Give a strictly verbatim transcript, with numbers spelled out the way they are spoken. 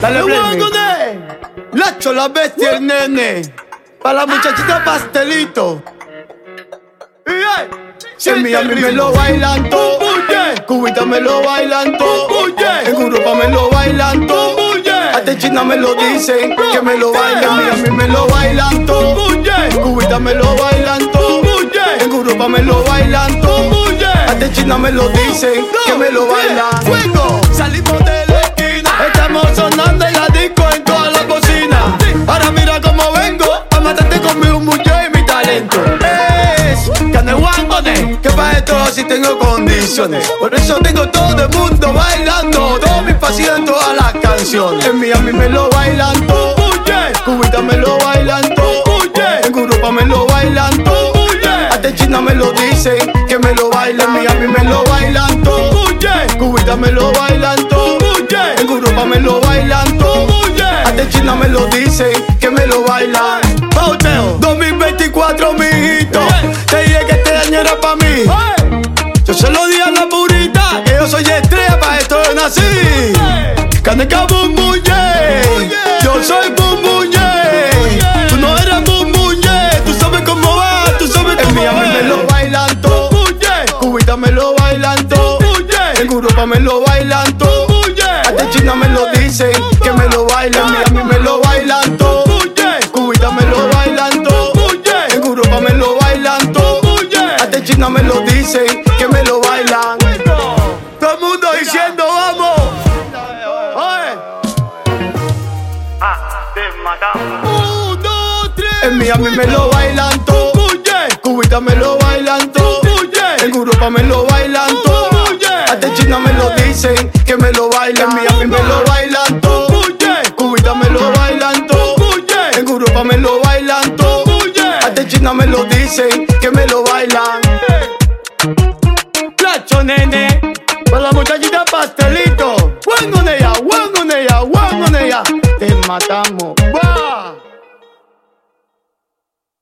Dale, play. Lacho, la bestia, el nene. Para la muchachita pastelito. Si en Miami me lo bailan todo, Cubita me lo bailan todo, en Europa me lo bailan todo, hasta en China me lo dicen que me lo bailan. En Miami me lo bailan todo, Cubita me lo bailan todo, en Europa me lo bailan todo, hasta en China me lo dicen que me lo bailan. Fuego, salimos de la esquina, estamos sonando en la disco en toda la cocina. Ahora mira cómo vengo a matarte con mi humillo y mi talento. Que para esto sí tengo condiciones. Por eso tengo todo el mundo bailando, todos mis pasillos en todas las canciones. En Miami me lo bailan todo, Cubita me lo bailan todo, en Europa me lo bailan todo, hasta en China me lo dicen que me lo bailan. En Miami me lo bailan todo, Cubita me lo bailan todo, en Europa me lo bailan todo, hasta en China me lo dicen que me lo bailan. Pauteo dos mil veinticuatro, mijito, te dije que este año era pa' mí. Yo se lo di a la purita, que yo soy estrella, pa' esto yo nací. Caneca bum bum yeah, yo soy bum bum yeah. Tú no eres bum bum yeah, tú sabes cómo va, tú sabes cómo va. En Miami me lo bailan todo, Cubita me lo bailan todo, en Europa me lo bailan todo, hasta en China me lo dicen que me lo bailan. En Miami me lo bailan todo, Cubita me lo bailan todo, en Europa me lo bailan todo, hasta en China me lo dicen que me lo bailan. Todo el mundo diciendo vamos. Oye. Un, dos, tres. En Miami me lo bailan todo, Cubita me lo bailan todo, en Europa me lo bailan todo, hasta en China me lo dicen que me lo bailan. En Miami me lo bailan todo, Cubita me lo bailan todo, en Europa me lo bailan todo, hasta en China me lo dicen que me lo bailan. Lacho, nene, para la muchachita pastelito. Juan con ella, Juan con ella, Juan con ella. Te matamos. Wow.